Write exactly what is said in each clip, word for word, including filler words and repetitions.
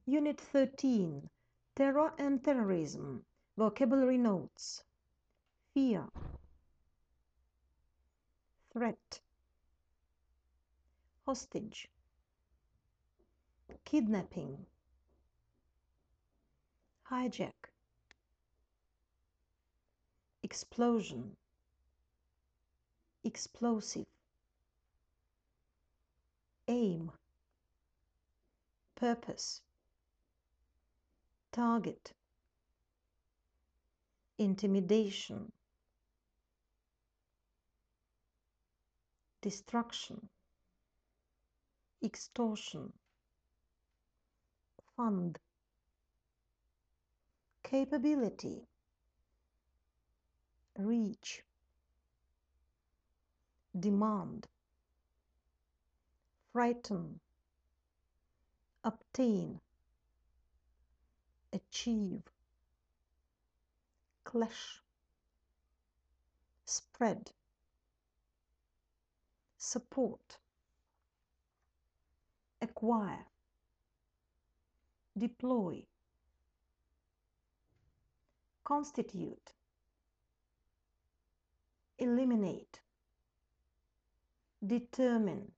Unit thirteen, Terror and Terrorism. Vocabulary Notes. Fear, threat, hostage, kidnapping, hijack, explosion, explosive, aim, purpose, target, intimidation, destruction, extortion, fund, capability, reach, demand, frighten, obtain, achieve, clash, spread, support, acquire, deploy, constitute, eliminate, determine,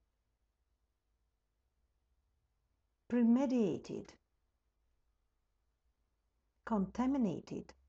premeditated, contaminated,